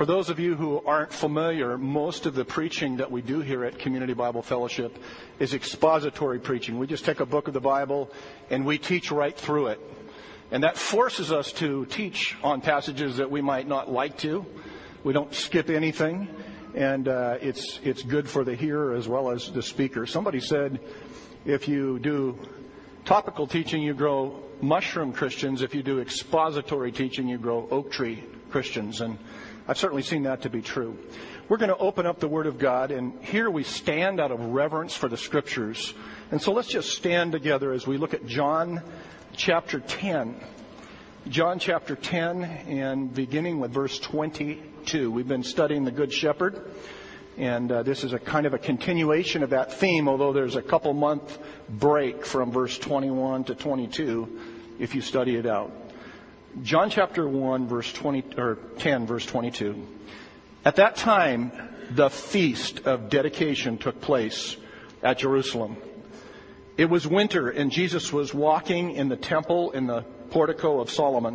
For those of you who aren't familiar, most of the preaching that we do here at Community Bible Fellowship is expository preaching. We just take a book of the Bible and we teach right through it. And that forces us to teach on passages that we might not like to. We don't skip anything. And it's good for the hearer as well as the speaker. Somebody said, if you do topical teaching, you grow mushroom Christians. If you do expository teaching, you grow oak tree Christians. And I've certainly seen that to be true. We're going to open up the Word of God, and here we stand out of reverence for the Scriptures. And so let's just stand together as we look at John chapter 10. John chapter 10, and beginning with verse 22. We've been studying the Good Shepherd, and this is a kind of a continuation of that theme, although there's a couple-month break from verse 21 to 22 if you study it out. John chapter 10, verse 22. At that time, the feast of dedication took place at Jerusalem. It was winter, and Jesus was walking in the temple in the portico of Solomon.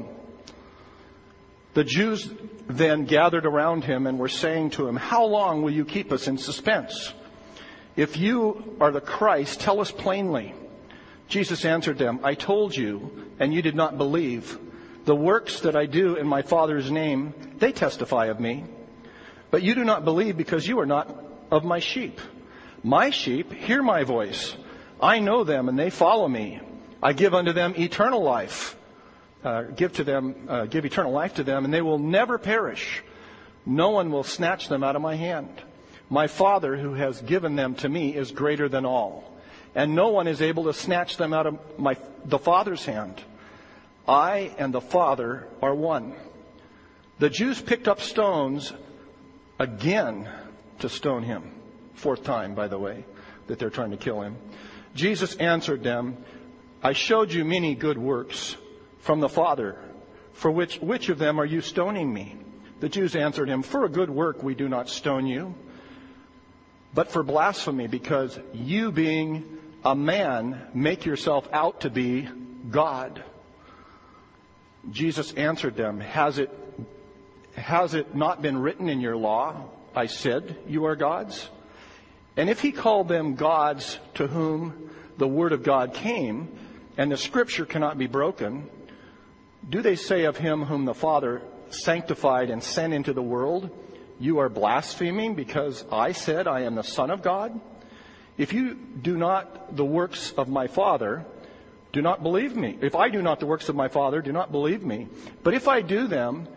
The Jews then gathered around him and were saying to him, "How long will you keep us in suspense? If you are the Christ, tell us plainly." Jesus answered them, "I told you, and you did not believe. The works that I do in my Father's name, they testify of me. But you do not believe because you are not of my sheep. My sheep hear my voice. I know them and they follow me. I give unto them eternal life. Give eternal life to them, and they will never perish. No one will snatch them out of my hand. My Father who has given them to me is greater than all, and no one is able to snatch them out of the Father's hand. I and the Father are one." The Jews picked up stones again to stone him. Fourth time, by the way, that they're trying to kill him. Jesus answered them, "I showed you many good works from the Father. For which of them are you stoning me?" The Jews answered him, "For a good work we do not stone you, but for blasphemy, because you, being a man, make yourself out to be God." Jesus answered them, Has it not been written in your law, I said, you are gods? And if he called them gods to whom the word of God came, and the scripture cannot be broken, do they say of him whom the Father sanctified and sent into the world, you are blaspheming because I said I am the Son of God? If you do not the works of my Father, do not believe me. If I do not the works of my Father, do not believe me. But if I do them,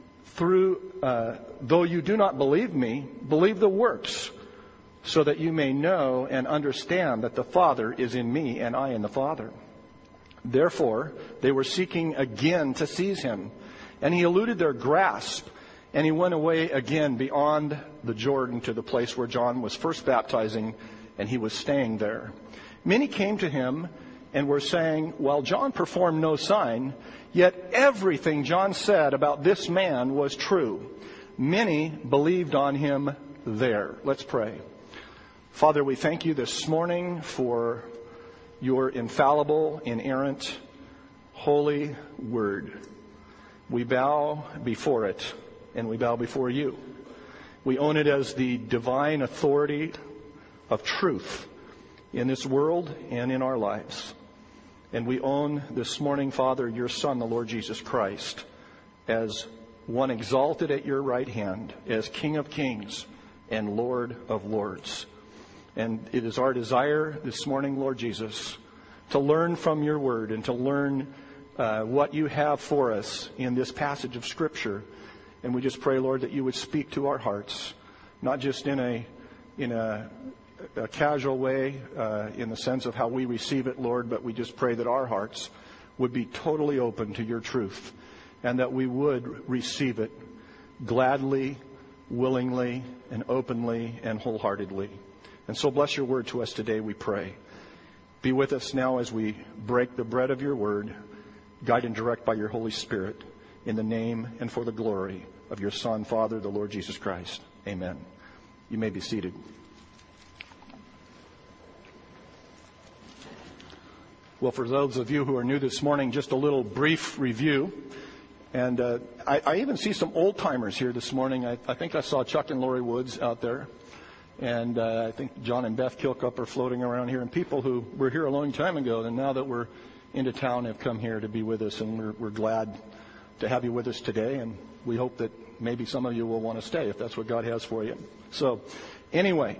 though you do not believe me, believe the works, so that you may know and understand that the Father is in me and I in the Father. Therefore, they were seeking again to seize him, and he eluded their grasp, and he went away again beyond the Jordan to the place where John was first baptizing, and he was staying there. Many came to him and were saying, "While John performed no sign, yet everything John said about this man was true." Many believed on him there. Let's pray. Father, we thank you this morning for your infallible, inerrant, holy word. We bow before it, and we bow before you. We own it as the divine authority of truth in this world and in our lives. And we own this morning, Father, your Son, the Lord Jesus Christ, as one exalted at your right hand, as King of kings and Lord of lords. And it is our desire this morning, Lord Jesus, to learn from your word and to learn what you have for us in this passage of Scripture. And we just pray, Lord, that you would speak to our hearts, not just in a casual way, in the sense of how we receive it, Lord, but we just pray that our hearts would be totally open to your truth and that we would receive it gladly, willingly, and openly and wholeheartedly. And so bless your word to us today, we pray. Be with us now as we break the bread of your word, guide and direct by your Holy Spirit, in the name and for the glory of your Son, Father, the Lord Jesus Christ. Amen. You may be seated. Well, for those of you who are new this morning, just a little brief review. And I even see some old-timers here this morning. I think I saw Chuck and Lori Woods out there. And I think John and Beth Kilcup are floating around here. And people who were here a long time ago, and now that we're into town, have come here to be with us. And we're glad to have you with us today. And we hope that maybe some of you will want to stay if that's what God has for you. So anyway,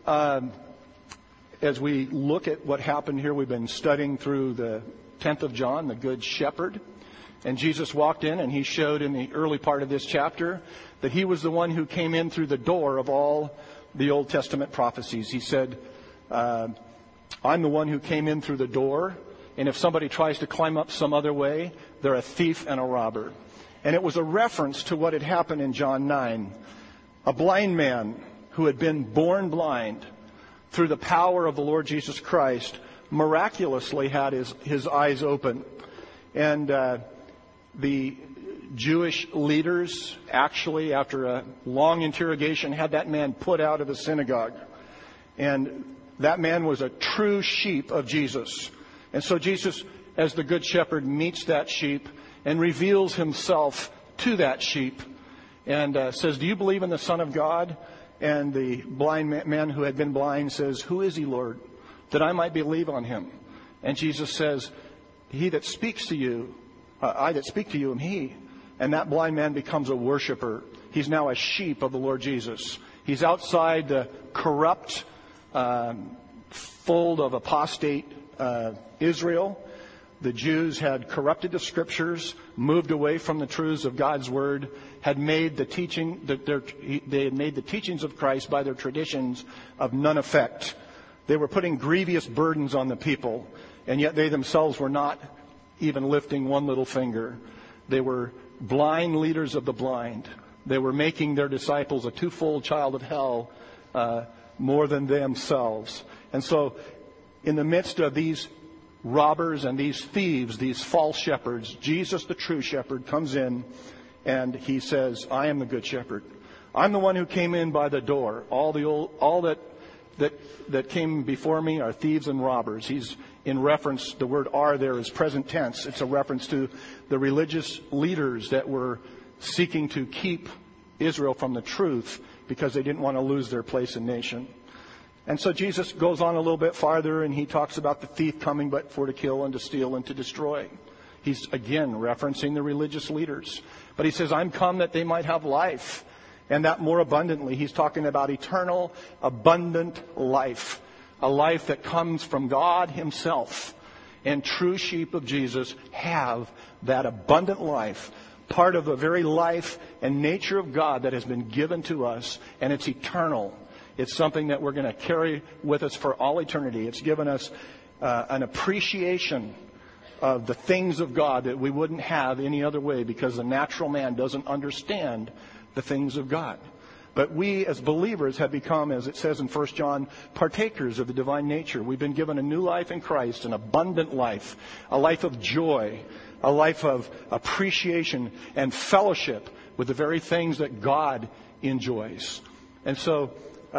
as we look at what happened here, we've been studying through the 10th of John, the Good Shepherd. And Jesus walked in and he showed in the early part of this chapter that he was the one who came in through the door of all the Old Testament prophecies. He said, I'm the one who came in through the door, and if somebody tries to climb up some other way, they're a thief and a robber. And it was a reference to what had happened in John 9. A blind man who had been born blind through the power of the Lord Jesus Christ miraculously had his eyes open. And the Jewish leaders actually, after a long interrogation, had that man put out of the synagogue. And that man was a true sheep of Jesus. And so Jesus, as the Good Shepherd, meets that sheep and reveals himself to that sheep and says, do you believe in the Son of God? And the blind man who had been blind says, who is he, Lord, that I might believe on him? And Jesus says, he that speaks to you, I that speak to you am he. And that blind man becomes a worshiper. He's now a sheep of the Lord Jesus. He's outside the corrupt fold of apostate Israel. The Jews had corrupted the Scriptures, moved away from the truths of God's Word, had made the teaching they had made the teachings of Christ by their traditions of none effect. They were putting grievous burdens on the people, and yet they themselves were not even lifting one little finger. They were blind leaders of the blind. They were making their disciples a twofold child of hell more than themselves. And so in the midst of these robbers and these thieves, these false shepherds, Jesus, the true shepherd, comes in and he says, I am the good shepherd. I'm the one who came in by the door. All that came before me are thieves and robbers. He's in reference, the word are there is present tense. It's a reference to the religious leaders that were seeking to keep Israel from the truth because they didn't want to lose their place in nation. And so Jesus goes on a little bit farther and he talks about the thief coming but for to kill and to steal and to destroy. He's again referencing the religious leaders. But he says, I'm come that they might have life, and that more abundantly. He's talking about eternal, abundant life. A life that comes from God himself. And true sheep of Jesus have that abundant life, part of the very life and nature of God that has been given to us, and it's eternal. It's something that we're going to carry with us for all eternity. It's given us an appreciation of the things of God that we wouldn't have any other way because the natural man doesn't understand the things of God. But we as believers have become, as it says in 1 John, partakers of the divine nature. We've been given a new life in Christ, an abundant life, a life of joy, a life of appreciation and fellowship with the very things that God enjoys. And so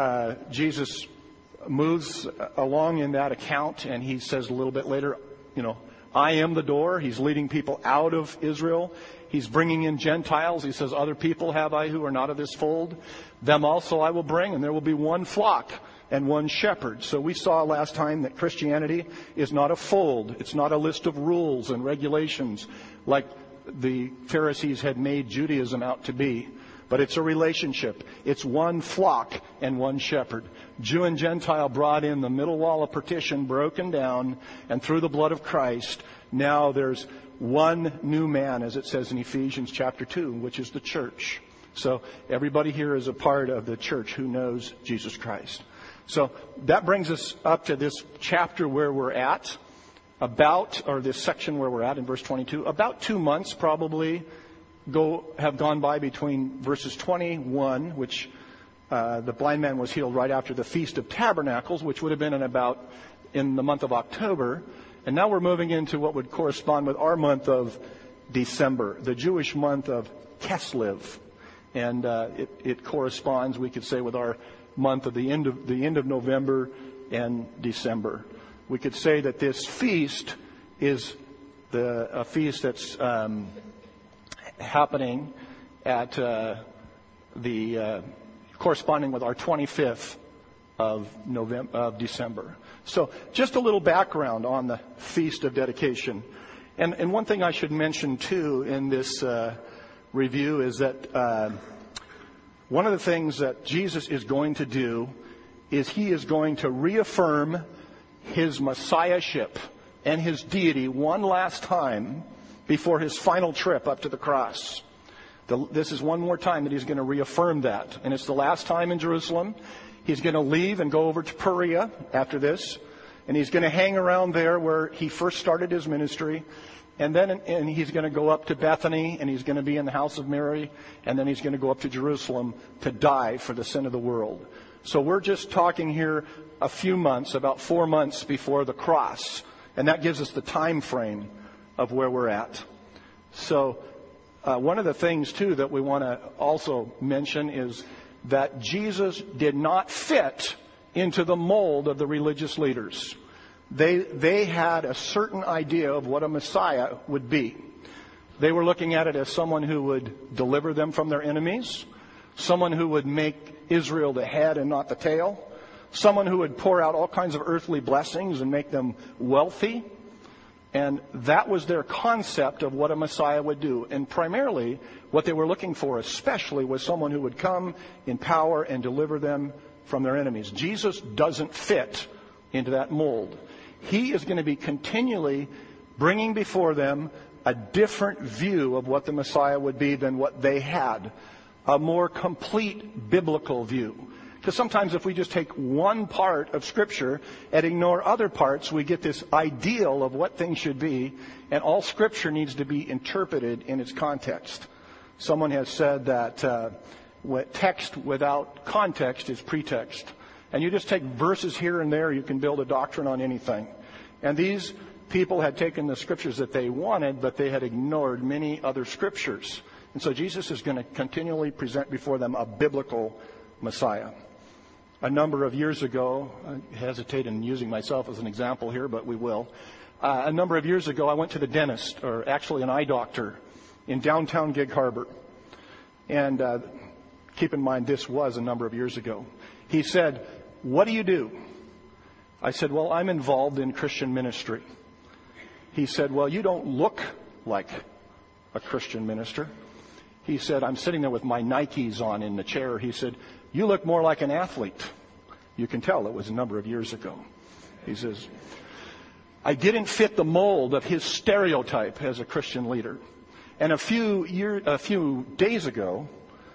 Jesus moves along in that account, and he says a little bit later, I am the door. He's leading people out of Israel. He's bringing in Gentiles. He says, other people have I who are not of this fold. Them also I will bring, and there will be one flock and one shepherd. So we saw last time that Christianity is not a fold. It's not a list of rules and regulations like the Pharisees had made Judaism out to be. But it's a relationship. It's one flock and one shepherd. Jew and Gentile brought in, the middle wall of partition broken down, and through the blood of Christ, now there's one new man, as it says in Ephesians chapter 2, which is the church. So everybody here is a part of the church who knows Jesus Christ. So that brings us up to this chapter where we're at, this section where we're at in verse 22. About 2 months probably have gone by between verses 21, which the blind man was healed right after the Feast of Tabernacles, which would have been in the month of October. And now we're moving into what would correspond with our month of December, the Jewish month of Kislev. And it corresponds, we could say, with our month of the end of November and December. We could say that this feast is a feast that's happening at corresponding with our 25th of December. So just a little background on the Feast of Dedication. And one thing I should mention, too, in this review is that one of the things that Jesus is going to do is he is going to reaffirm his messiahship and his deity one last time before his final trip up to the cross. This is one more time that he's going to reaffirm that. And it's the last time in Jerusalem. He's going to leave and go over to Perea after this. And he's going to hang around there where he first started his ministry. And he's going to go up to Bethany, and he's going to be in the house of Mary. And then he's going to go up to Jerusalem to die for the sin of the world. So we're just talking here a few months, about 4 months before the cross. And that gives us the time frame of where we're at. So one of the things, too, that we want to also mention is that Jesus did not fit into the mold of the religious leaders. They had a certain idea of what a Messiah would be. They were looking at it as someone who would deliver them from their enemies, someone who would make Israel the head and not the tail, someone who would pour out all kinds of earthly blessings and make them wealthy. And that was their concept of what a Messiah would do. And primarily, what they were looking for especially was someone who would come in power and deliver them from their enemies. Jesus doesn't fit into that mold. He is going to be continually bringing before them a different view of what the Messiah would be than what they had, a more complete biblical view. Because sometimes if we just take one part of Scripture and ignore other parts, we get this ideal of what things should be, and all Scripture needs to be interpreted in its context. Someone has said that text without context is pretext. And you just take verses here and there, you can build a doctrine on anything. And these people had taken the Scriptures that they wanted, but they had ignored many other Scriptures. And so Jesus is going to continually present before them a biblical Messiah. A number of years ago, I hesitate in using myself as an example here, but we will. A number of years ago, I went to the dentist, or actually an eye doctor, in downtown Gig Harbor. And keep in mind, this was a number of years ago. He said, "What do you do?" I said, "Well, I'm involved in Christian ministry." He said, "Well, you don't look like a Christian minister." He said, "I'm sitting there with my Nikes on in the chair." He said, "You look more like an athlete." You can tell it was a number of years ago. He says, I didn't fit the mold of his stereotype as a Christian leader. And a few days ago,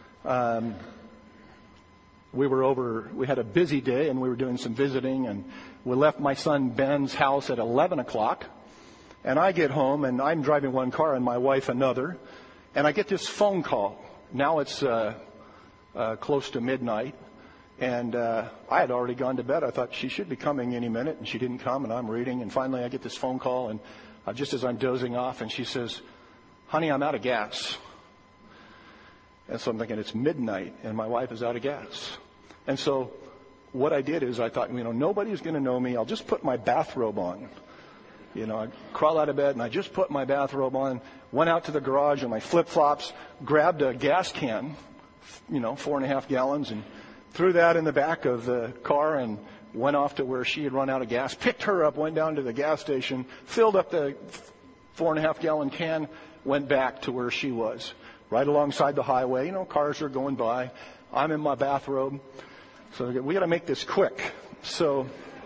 we had a busy day and we were doing some visiting, and we left my son Ben's house at 11 o'clock. And I get home and I'm driving one car and my wife another. And I get this phone call. Now it's close to midnight. And I had already gone to bed. I thought she should be coming any minute, and she didn't come, and I'm reading. And finally I get this phone call, and just as I'm dozing off, and she says, "Honey, I'm out of gas." And so I'm thinking, it's midnight, and my wife is out of gas. And so what I did is I thought, nobody's going to know me. I'll just put my bathrobe on. I crawl out of bed, and I just put my bathrobe on, went out to the garage in my flip-flops, grabbed a gas can, 4.5 gallons, and threw that in the back of the car and went off to where she had run out of gas, picked her up, went down to the gas station, filled up the 4.5 gallon can, went back to where she was, right alongside the highway. Cars are going by. I'm in my bathrobe. So we got to make this quick. So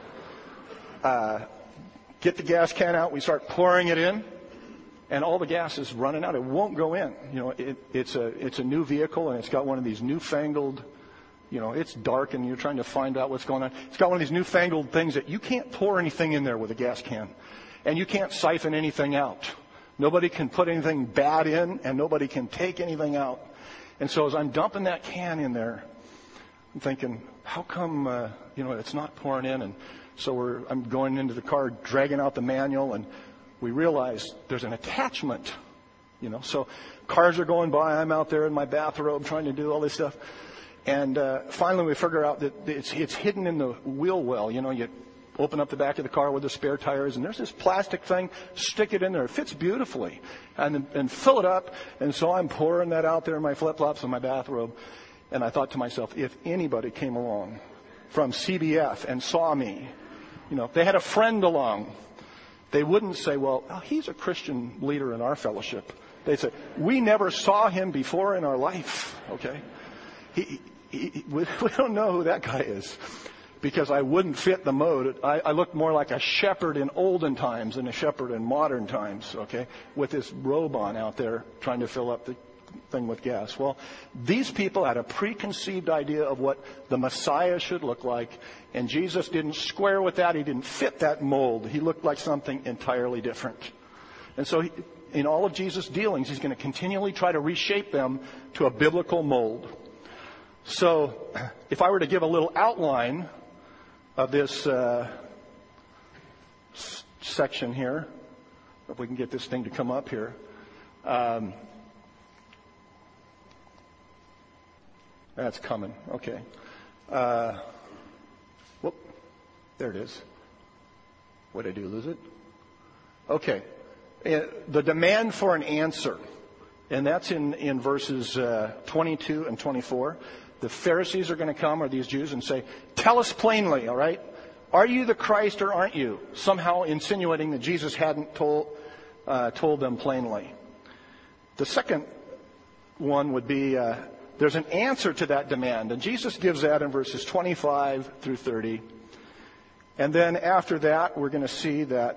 get the gas can out. We start pouring it in, and all the gas is running out. It won't go in. It's a new vehicle, and it's got one of these newfangled, it's dark, and you're trying to find out what's going on. It's got one of these newfangled things that you can't pour anything in there with a gas can, and you can't siphon anything out. Nobody can put anything bad in, and nobody can take anything out. And so as I'm dumping that can in there, I'm thinking, how come, it's not pouring in? And so I'm going into the car, dragging out the manual, and we realize there's an attachment, So cars are going by. I'm out there in my bathrobe trying to do all this stuff. And finally we figure out that it's hidden in the wheel well. You open up the back of the car where the spare tire is, and there's this plastic thing, stick it in there. It fits beautifully. And fill it up. And so I'm pouring that out there in my flip-flops and my bathrobe. And I thought to myself, if anybody came along from CBF and saw me, if they had a friend along, they wouldn't say, well, he's a Christian leader in our fellowship. They'd say, we never saw him before in our life, okay? We don't know who that guy is, because I wouldn't fit the mode. I looked more like a shepherd in olden times than a shepherd in modern times, okay, with this robe on out there trying to fill up the thing with gas. Well, these people had a preconceived idea of what the Messiah should look like, and Jesus didn't square with that. He didn't fit that mold. He looked like something entirely different. And so in all of Jesus' dealings, he's going to continually try to reshape them to a biblical mold. So if I were to give a little outline of this section here, if we can get this thing to come up here. That's coming. Okay. Whoop. There it is. What did I do? Lose it? Okay. The demand for an answer. And that's in verses 22 and 24. The Pharisees are going to come, or these Jews, and say, tell us plainly, all right? Are you the Christ or aren't you? Somehow insinuating that Jesus hadn't told them plainly. The second one would be, there's an answer to that demand. And Jesus gives that in verses 25 through 30. And then after that, we're going to see that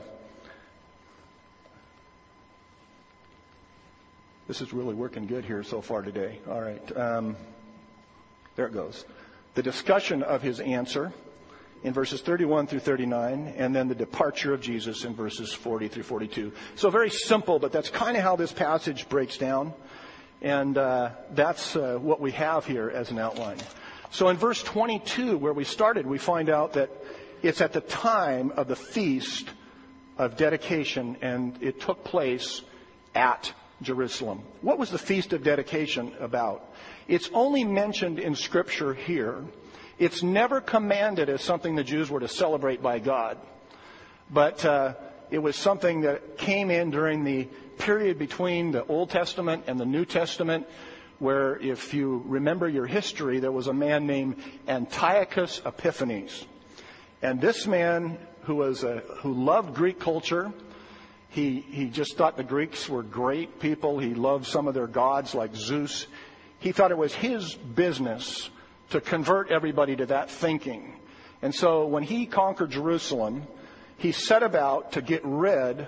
this is really working good here so far today. All right. There it goes. The discussion of his answer in verses 31 through 39, and then the departure of Jesus in verses 40 through 42. So very simple, but that's kind of how this passage breaks down. And that's what we have here as an outline. So in verse 22, where we started, we find out that it's at the time of the feast of dedication, and it took place at Jerusalem. What was the Feast of Dedication about? It's only mentioned in Scripture here. It's never commanded as something the Jews were to celebrate by God. But it was something that came in during the period between the Old Testament and the New Testament, where, if you remember your history, there was a man named Antiochus Epiphanes. And this man who loved Greek culture, he just thought the Greeks were great people. He loved some of their gods like Zeus. He thought it was his business to convert everybody to that thinking. And so when he conquered Jerusalem, he set about to get rid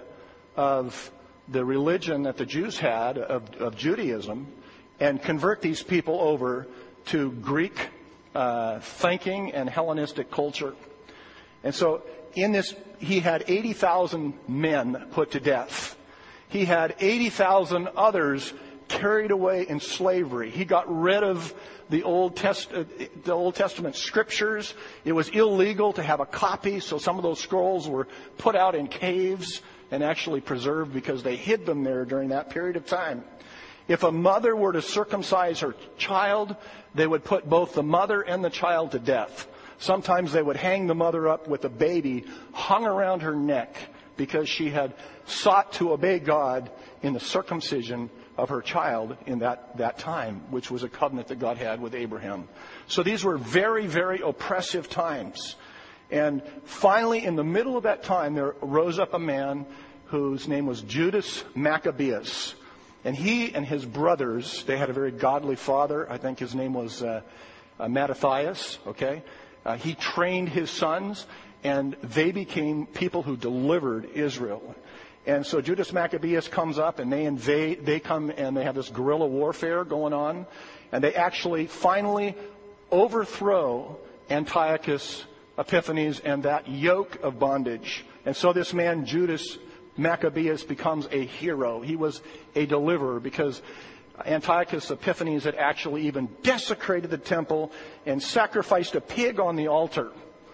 of the religion that the Jews had of Judaism and convert these people over to Greek thinking and Hellenistic culture. And so in this, he had 80,000 men put to death. He had 80,000 others carried away in slavery. He got rid of the Old Testament scriptures. It was illegal to have a copy, so some of those scrolls were put out in caves and actually preserved because they hid them there during that period of time. If a mother were to circumcise her child, they would put both the mother and the child to death. Sometimes they would hang the mother up with a baby hung around her neck because she had sought to obey God in the circumcision of her child in that time, which was a covenant that God had with Abraham. So these were very, very oppressive times. And finally, in the middle of that time, there rose up a man whose name was Judas Maccabeus. And he and his brothers, they had a very godly father. I think his name was Mattathias, okay? He trained his sons, and they became people who delivered Israel. And so Judas Maccabeus comes up, and they come and they have this guerrilla warfare going on. And they actually finally overthrow Antiochus Epiphanes and that yoke of bondage. And so this man, Judas Maccabeus, becomes a hero. He was a deliverer because Antiochus Epiphanes had actually even desecrated the temple and sacrificed a pig on the altar.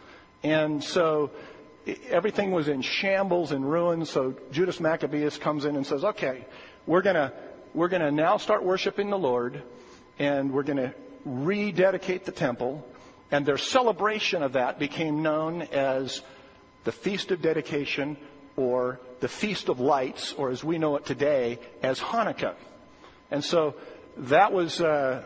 And so everything was in shambles and ruins. So Judas Maccabeus comes in and says, okay, we're going to now start worshiping the Lord, and we're going to rededicate the temple. And their celebration of that became known as the Feast of Dedication, or the Feast of Lights, or as we know it today, as Hanukkah. And so that was a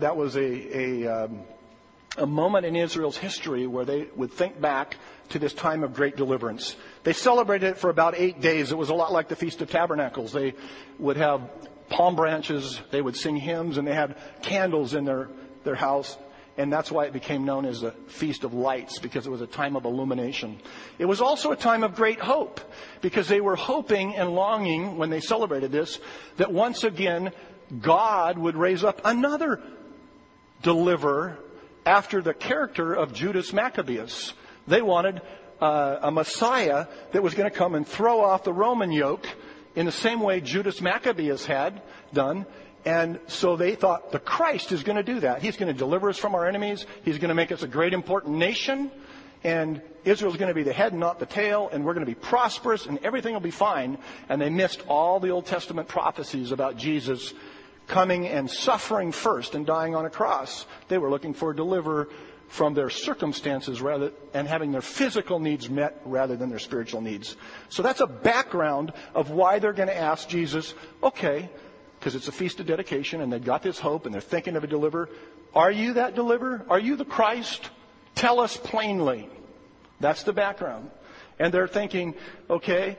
moment in Israel's history where they would think back to this time of great deliverance. They celebrated it for about 8 days. It was a lot like the Feast of Tabernacles. They would have palm branches, they would sing hymns, and they had candles in their house. And that's why it became known as the Feast of Lights, because it was a time of illumination. It was also a time of great hope, because they were hoping and longing, when they celebrated this, that once again God would raise up another deliverer after the character of Judas Maccabeus. They wanted a Messiah that was going to come and throw off the Roman yoke in the same way Judas Maccabeus had done. And so they thought the Christ is going to do that. He's going to deliver us from our enemies. He's going to make us a great important nation. And Israel's going to be the head and not the tail. And we're going to be prosperous and everything will be fine. And they missed all the Old Testament prophecies about Jesus coming and suffering first and dying on a cross. They were looking for a deliverer from their circumstances and having their physical needs met rather than their spiritual needs. So that's a background of why they're going to ask Jesus, okay, because it's a Feast of Dedication and they've got this hope and they're thinking of a deliverer. Are you that deliverer? Are you the Christ? Tell us plainly. That's the background. And they're thinking, okay,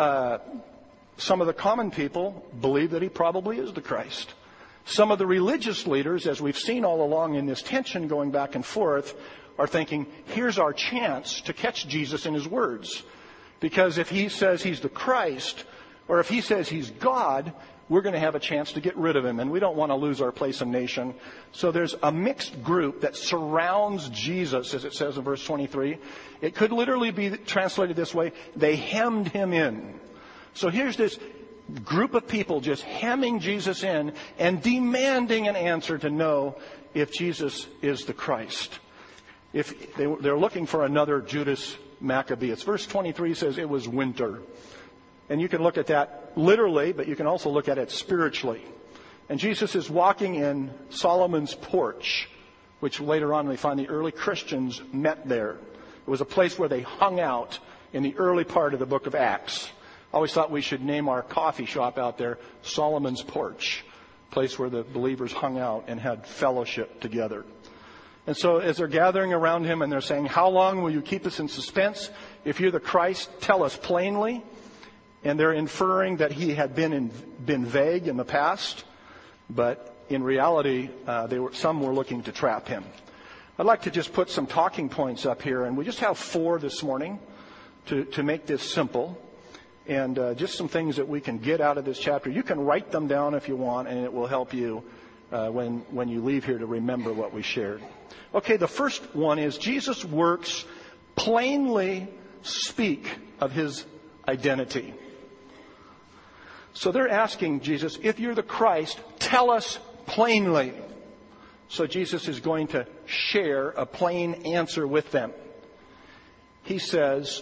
some of the common people believe that he probably is the Christ. Some of the religious leaders, as we've seen all along in this tension going back and forth, are thinking, here's our chance to catch Jesus in his words. Because if he says he's the Christ, or if he says he's God, we're going to have a chance to get rid of him, and we don't want to lose our place in nation. So there's a mixed group that surrounds Jesus, as it says in verse 23. It could literally be translated this way: they hemmed him in. So here's this group of people just hemming Jesus in and demanding an answer to know if Jesus is the Christ. If they're looking for another Judas Maccabeus. Verse 23 says it was winter. And you can look at that literally, but you can also look at it spiritually. And Jesus is walking in Solomon's porch, which later on we find the early Christians met there. It was a place where they hung out in the early part of the book of Acts. I always thought we should name our coffee shop out there Solomon's Porch, a place where the believers hung out and had fellowship together. And so as they're gathering around him and they're saying, how long will you keep us in suspense? If you're the Christ, tell us plainly. And they're inferring that he had been vague in the past, but in reality, some were looking to trap him. I'd like to just put some talking points up here, and we just have 4 this morning to make this simple, and just some things that we can get out of this chapter. You can write them down if you want, and it will help you when you leave here to remember what we shared. Okay, the first one is Jesus' works plainly speak of his identity. So they're asking Jesus, if you're the Christ, tell us plainly. So Jesus is going to share a plain answer with them. He says,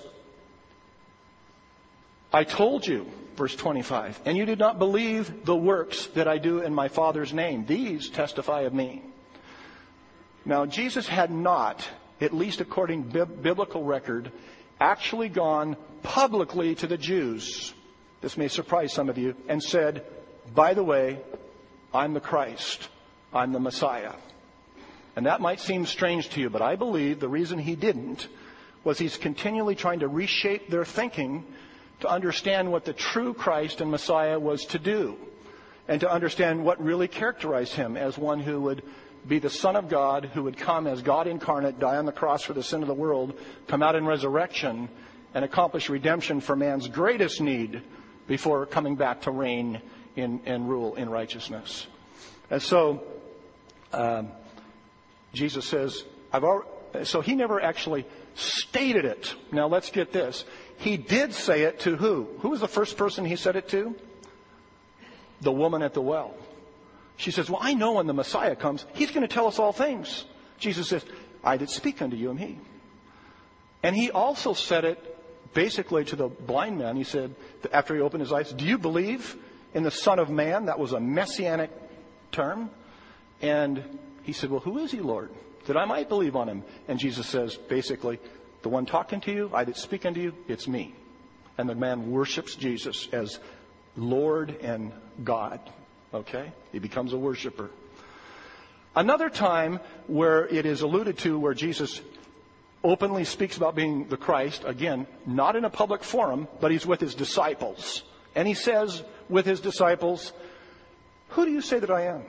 I told you, verse 25, and you did not believe the works that I do in my Father's name. These testify of me. Now, Jesus had not, at least according to biblical record, actually gone publicly to the Jews. This may surprise some of you, and said, by the way, I'm the Christ. I'm the Messiah. And that might seem strange to you, but I believe the reason he didn't was he's continually trying to reshape their thinking to understand what the true Christ and Messiah was to do, and to understand what really characterized him as one who would be the Son of God, who would come as God incarnate, die on the cross for the sin of the world, come out in resurrection, and accomplish redemption for man's greatest need before coming back to reign and rule in righteousness. And so Jesus says, so he never actually stated it. Now let's get this. He did say it to who? Who was the first person he said it to? The woman at the well. She says, well, I know when the Messiah comes, he's going to tell us all things. Jesus says, I did speak unto you, am he. And he also said it basically to the blind man. He said, after he opened his eyes, do you believe in the Son of Man? That was a messianic term. And he said, well, who is he, Lord? that I might believe on him. And Jesus says, basically, the one talking to you, I that speak unto you, it's me. And the man worships Jesus as Lord and God. Okay? He becomes a worshiper. Another time where it is alluded to where Jesus openly speaks about being the Christ, again, not in a public forum, but he's with his disciples. And he says with his disciples, who do you say that I am?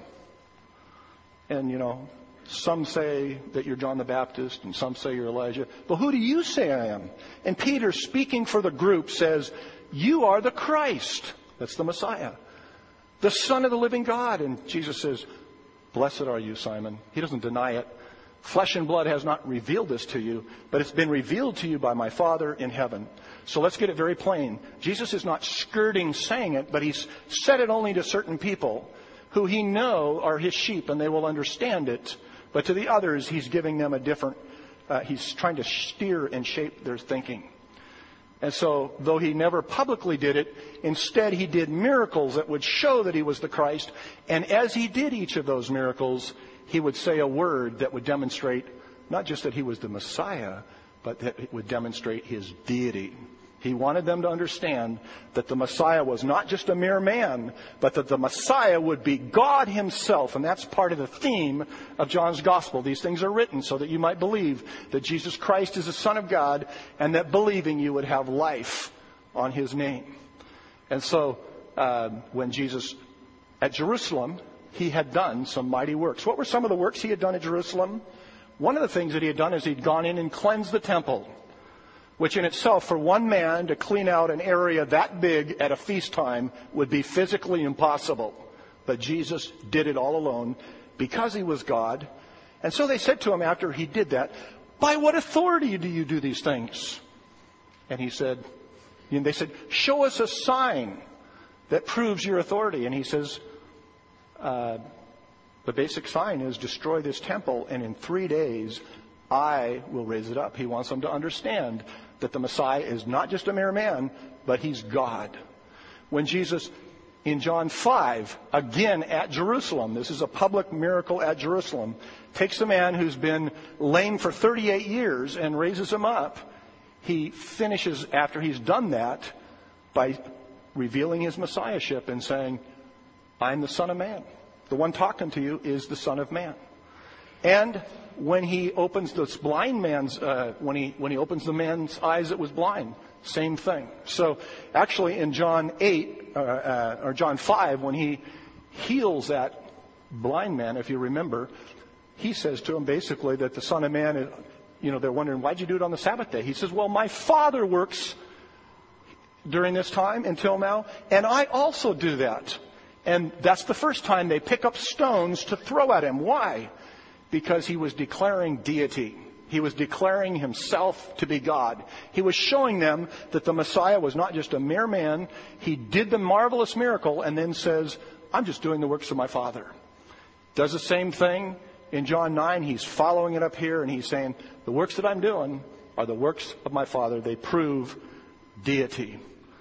And, some say that you're John the Baptist, and some say you're Elijah. But who do you say I am? And Peter, speaking for the group, says, you are the Christ. That's the Messiah. The Son of the living God. And Jesus says, blessed are you, Simon. He doesn't deny it. Flesh and blood has not revealed this to you, but it's been revealed to you by my Father in heaven. So let's get it very plain. Jesus is not skirting saying it, but he's said it only to certain people who he know are his sheep, and they will understand it. But to the others, he's giving them a different, he's trying to steer and shape their thinking. And so, though he never publicly did it, instead he did miracles that would show that he was the Christ. And as he did each of those miracles, he would say a word that would demonstrate not just that he was the Messiah, but that it would demonstrate his deity. He wanted them to understand that the Messiah was not just a mere man, but that the Messiah would be God himself. And that's part of the theme of John's Gospel. These things are written so that you might believe that Jesus Christ is the Son of God, and that believing you would have life on his name. And so when Jesus, at Jerusalem, he had done some mighty works. What were some of the works he had done at Jerusalem? One of the things that he had done is he'd gone in and cleansed the temple, which in itself, for one man to clean out an area that big at a feast time would be physically impossible. But Jesus did it all alone because he was God. And so they said to him after he did that, by what authority do you do these things? And he said, they said, show us a sign that proves your authority. And he says, the basic sign is destroy this temple, and in 3 days I will raise it up. He wants them to understand that the Messiah is not just a mere man, but he's God. When Jesus, in John 5, again at Jerusalem, this is a public miracle at Jerusalem, takes a man who's been lame for 38 years and raises him up, he finishes, after he's done that, by revealing his messiahship and saying, I'm the Son of Man. The one talking to you is the Son of Man. And when he opens this blind man's, when he opens the man's eyes that was blind, same thing. So actually in John 8, or John 5, when he heals that blind man, if you remember, he says to him basically that the Son of Man, they're wondering, why'd you do it on the Sabbath day? He says, well, my Father works during this time until now, and I also do that. And that's the first time they pick up stones to throw at him. Why? Because he was declaring deity. He was declaring himself to be God. He was showing them that the Messiah was not just a mere man. He did the marvelous miracle and then says, I'm just doing the works of my Father. Does the same thing in John 9. He's following it up here, and he's saying, the works that I'm doing are the works of my Father. They prove deity.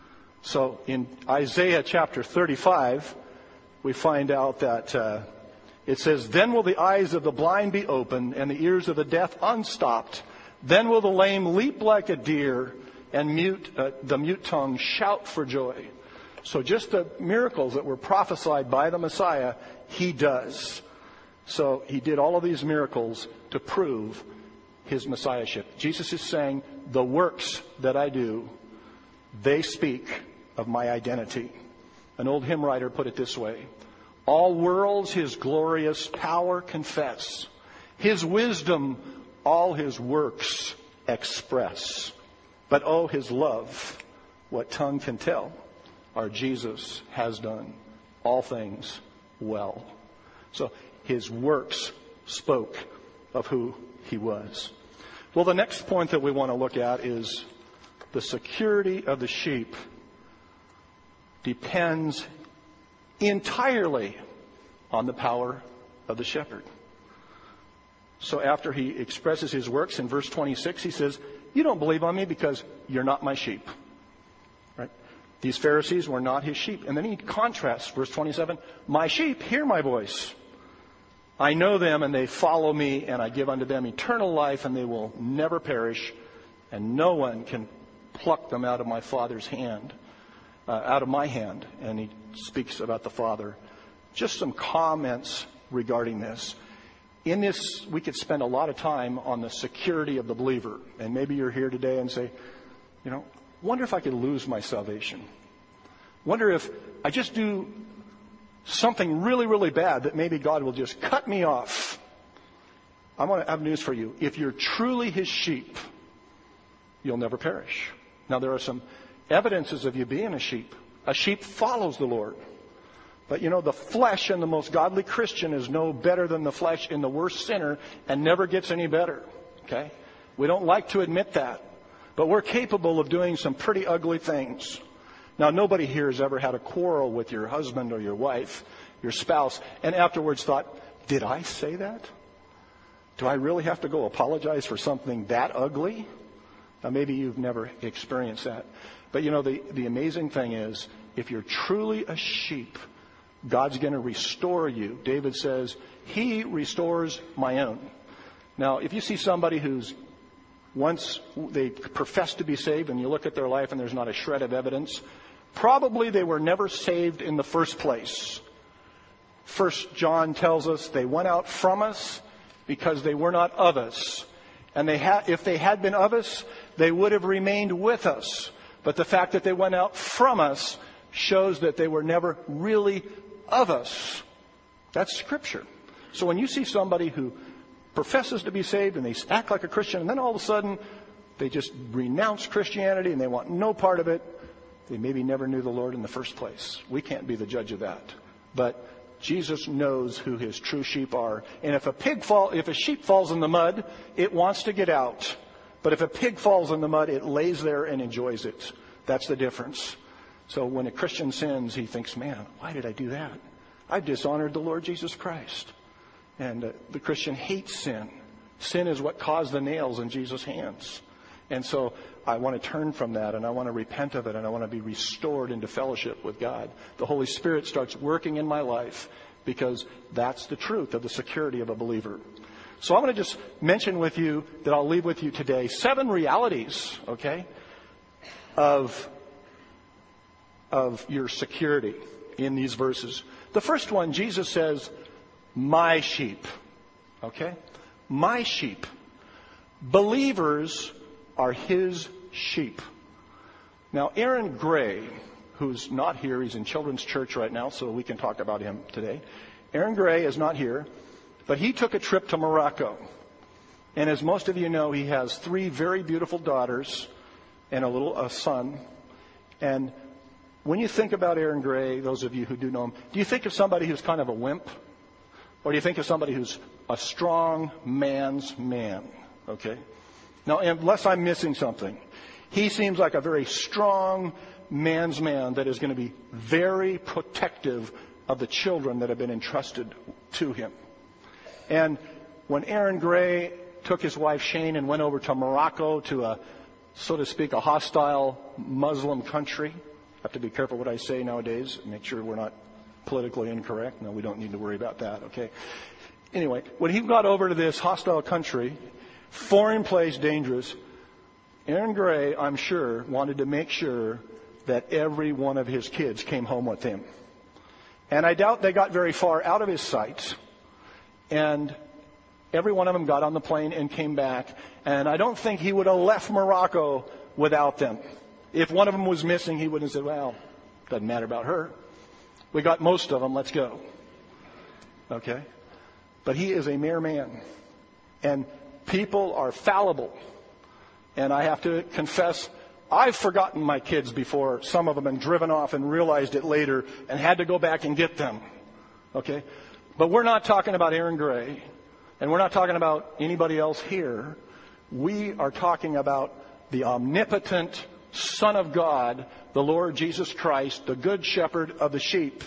So in Isaiah chapter 35, we find out that it says, then will the eyes of the blind be opened and the ears of the deaf unstopped. Then will the lame leap like a deer and the mute tongue shout for joy. So just the miracles that were prophesied by the Messiah, he does. So he did all of these miracles to prove his messiahship. Jesus is saying, the works that I do, they speak of my identity. An old hymn writer put it this way: all worlds his glorious power confess. His wisdom all his works express. But oh, his love, what tongue can tell? Our Jesus has done all things well. So his works spoke of who he was. Well, the next point that we want to look at is the security of the sheep depends entirely on the power of the shepherd. So after he expresses his works in verse 26, he says, you don't believe on me because you're not my sheep. Right? These Pharisees were not his sheep. And then he contrasts, verse 27, my sheep hear my voice. I know them, and they follow me, and I give unto them eternal life, and they will never perish, and no one can pluck them out of my Father's hand, out of my hand. And he speaks about the Father. Just some comments regarding this. In this, we could spend a lot of time on the security of the believer. And maybe you're here today and say, wonder if I could lose my salvation. Wonder if I just do something really, really bad that maybe God will just cut me off. I want to have news for you. If you're truly his sheep, you'll never perish. Now, there are some evidences of you being a sheep. A sheep follows the Lord. But the flesh in the most godly Christian is no better than the flesh in the worst sinner and never gets any better. Okay? We don't like to admit that. But we're capable of doing some pretty ugly things. Now, nobody here has ever had a quarrel with your husband or your wife, your spouse, and afterwards thought, did I say that? Do I really have to go apologize for something that ugly? Now, maybe you've never experienced that. But the amazing thing is, if you're truly a sheep, God's going to restore you. David says, he restores my own. Now, if you see somebody who's once they profess to be saved and you look at their life and there's not a shred of evidence, probably they were never saved in the first place. 1 John tells us they went out from us because they were not of us. And if they had been of us, they would have remained with us. But the fact that they went out from us shows that they were never really of us. That's Scripture. So when you see somebody who professes to be saved and they act like a Christian, and then all of a sudden they just renounce Christianity and they want no part of it, they maybe never knew the Lord in the first place. We can't be the judge of that. But Jesus knows who his true sheep are. And if a sheep falls in the mud, it wants to get out. But if a pig falls in the mud, it lays there and enjoys it. That's the difference. So when a Christian sins, he thinks, man, why did I do that? I've dishonored the Lord Jesus Christ. And the Christian hates sin. Sin is what caused the nails in Jesus' hands. And so I want to turn from that, and I want to repent of it, and I want to be restored into fellowship with God. The Holy Spirit starts working in my life because that's the truth of the security of a believer. So I'm going to just mention with you that I'll leave with you today 7 realities, okay, of your security in these verses. The first one, Jesus says, my sheep. Okay? My sheep. Believers are his sheep. Now, Aaron Gray, who's not here, he's in Children's Church right now, so we can talk about him today. Aaron Gray is not here, but he took a trip to Morocco. And as most of you know, he has 3 very beautiful daughters and a son. And when you think about Aaron Gray, those of you who do know him, do you think of somebody who's kind of a wimp? Or do you think of somebody who's a strong man's man? Okay? Now, unless I'm missing something, he seems like a very strong man's man that is going to be very protective of the children that have been entrusted to him. And when Aaron Gray took his wife Shane and went over to Morocco, to a, so to speak, a hostile Muslim country, I have to be careful what I say nowadays, make sure we're not politically incorrect. No, we don't need to worry about that, okay? Anyway, when he got over to this hostile country, foreign place, dangerous, Aaron Gray, I'm sure, wanted to make sure that every one of his kids came home with him. And I doubt they got very far out of his sight. And every one of them got on the plane and came back. And I don't think he would have left Morocco without them. If one of them was missing, he wouldn't have said, well, doesn't matter about her. We got most of them, let's go. Okay? But he is a mere man. And people are fallible. And I have to confess, I've forgotten my kids before, some of them, and driven off and realized it later and had to go back and get them. Okay? But we're not talking about Aaron Gray. And we're not talking about anybody else here. We are talking about the omnipotent Son of God, the Lord Jesus Christ, the Good Shepherd of the sheep.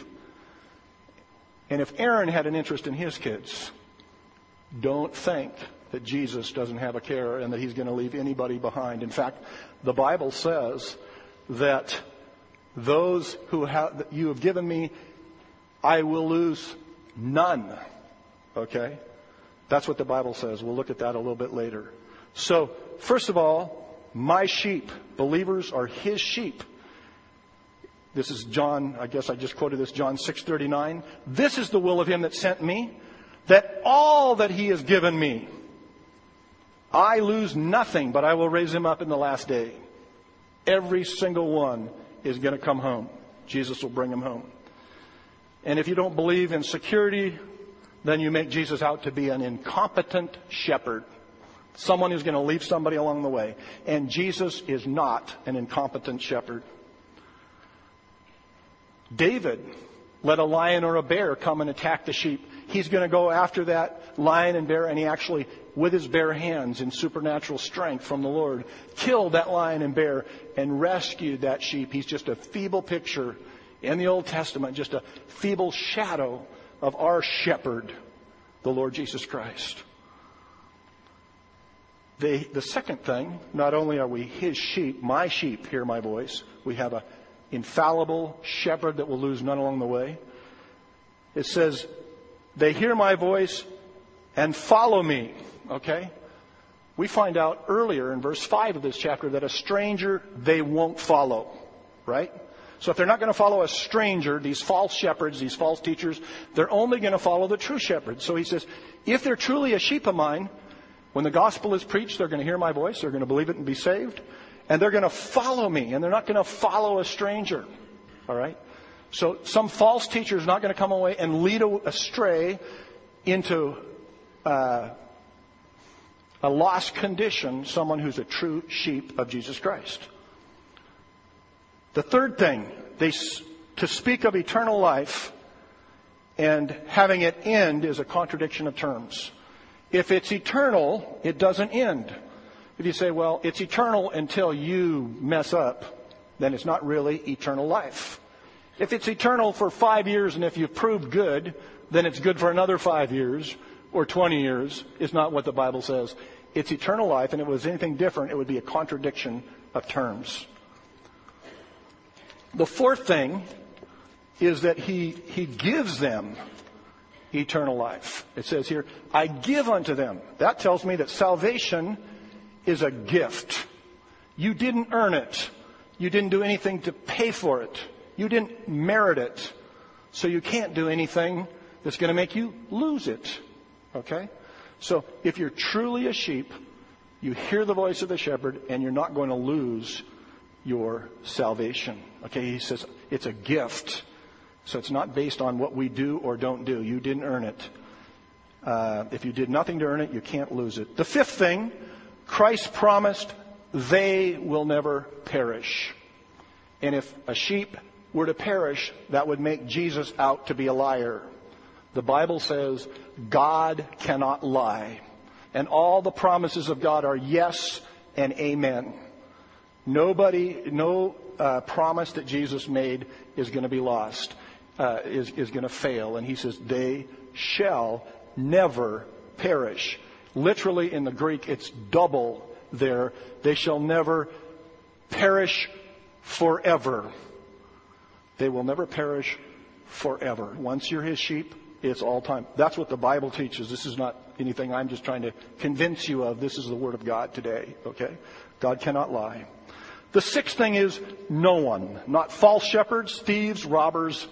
And if Aaron had an interest in his kids, don't think that Jesus doesn't have a care and that he's going to leave anybody behind. In fact, the Bible says that those who you have given me, I will lose none. Okay? That's what the Bible says. We'll look at that a little bit later. So, first of all, my sheep. Believers are his sheep. This is John, I guess I just quoted this, John 6:39. This is the will of him that sent me, that all that he has given me, I lose nothing, but I will raise him up in the last day. Every single one is going to come home. Jesus will bring him home. And if you don't believe in security, then you make Jesus out to be an incompetent shepherd. Someone who's going to leave somebody along the way. And Jesus is not an incompetent shepherd. David let a lion or a bear come and attack the sheep. He's going to go after that lion and bear, and he actually, with his bare hands in supernatural strength from the Lord, killed that lion and bear and rescued that sheep. He's just a feeble picture in the Old Testament, just a feeble shadow of our shepherd, the Lord Jesus Christ. The second thing, not only are we his sheep, my sheep hear my voice, we have an infallible shepherd that will lose none along the way. It says, they hear my voice and follow me. Okay? We find out earlier in verse 5 of this chapter that a stranger they won't follow. Right? So if they're not going to follow a stranger, these false shepherds, these false teachers, they're only going to follow the true shepherd. So he says, if they're truly a sheep of mine, when the gospel is preached, they're going to hear my voice, they're going to believe it and be saved, and they're going to follow me, and they're not going to follow a stranger. All right? So some false teacher is not going to come away and lead astray into a lost condition someone who's a true sheep of Jesus Christ. The third thing, to speak of eternal life and having it end is a contradiction of terms. If it's eternal, it doesn't end. If you say, well, it's eternal until you mess up, then it's not really eternal life. If it's eternal for 5 years and if you've proved good, then it's good for another 5 years or 20 years. It's not what the Bible says. It's eternal life, and if it was anything different, it would be a contradiction of terms. The fourth thing is that he gives them eternal life. It says here, I give unto them. That tells me that salvation is a gift. You didn't earn it. You didn't do anything to pay for it. You didn't merit it. So you can't do anything that's going to make you lose it. Okay? So if you're truly a sheep, you hear the voice of the shepherd, and you're not going to lose your salvation. Okay? He says it's a gift. So it's not based on what we do or don't do. You didn't earn it. If you did nothing to earn it, you can't lose it. The fifth thing, Christ promised they will never perish. And if a sheep were to perish, that would make Jesus out to be a liar. The Bible says God cannot lie. And all the promises of God are yes and amen. No promise that Jesus made is going to be lost. Is going to fail. And he says, they shall never perish. Literally in the Greek, it's double there. They shall never perish forever. They will never perish forever. Once you're his sheep, it's all time. That's what the Bible teaches. This is not anything I'm just trying to convince you of. This is the Word of God today. Okay? God cannot lie. The sixth thing is no one. Not false shepherds, thieves, robbers.